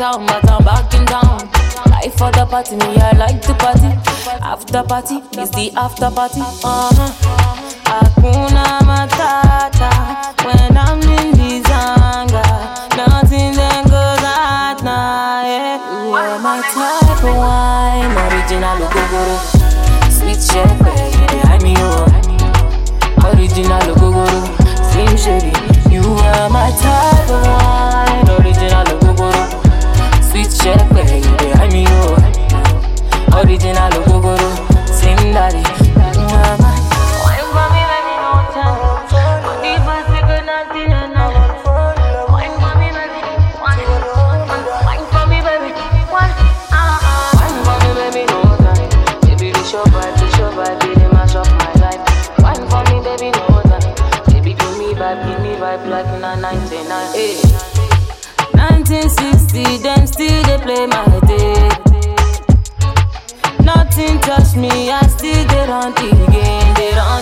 down, but I'm back in town. Life for the party, me I like to party. After party is the after party. Hakuna matata when I'm in the zanga. Nothing then goes at night. You are my type of wine, original Gogoro. Sweet shepherd, you behind me, oh. Original Gogoro, Slim Shady. You are my type of wine, original Gogoro. Sweet shepherd, you behind me, oh. Original Gogoro, Slim Daddy. You are my wine for me, baby, no time. Body fast, you could not deny. Wine for me, baby, wine for me, baby, wine for me, baby, no time. Baby, this your vibe, they mash up my life. Wine for me, baby, no time. Baby, give me vibe like na 99. Hey. 1960, them still they play my day. Nothing touch me, I still get on the game,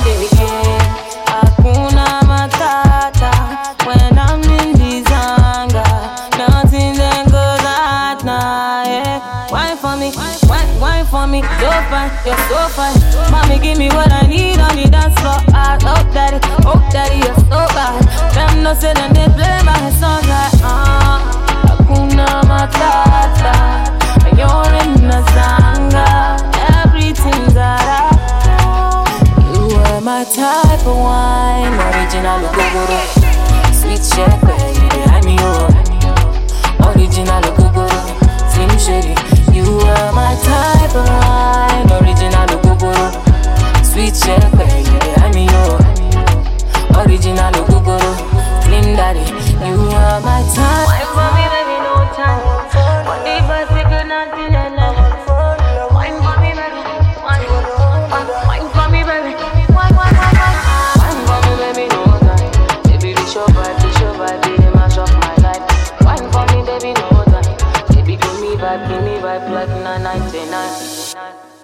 Hakuna matata when I'm in the zanga. Nothing then goes at night. Wine for me, wine for me, so fine, you're so fine. Mommy, give me what I need on the dance floor. Oh daddy, you're so bad. Them no say them they play my song like Hakuna matata. You're in the zanga, everything's alright. You are my type of wine, original Gogoro. Sweet shepherd, you behind me, oh. Original Gogoro, Slim Shady. You are my type of wine, original Gogoro. Sweet shepherd, you behind me, oh. Original Gogoro, Slim Daddy. You are my type. Wine for me, baby, no time. Body fast, you could not deny. Wine for me, baby, wine for me, baby, wine for me, baby, no time. Baby, this your vibe, they mash up my life. Wine for me, baby, no time. Baby, give me vibe like na 99.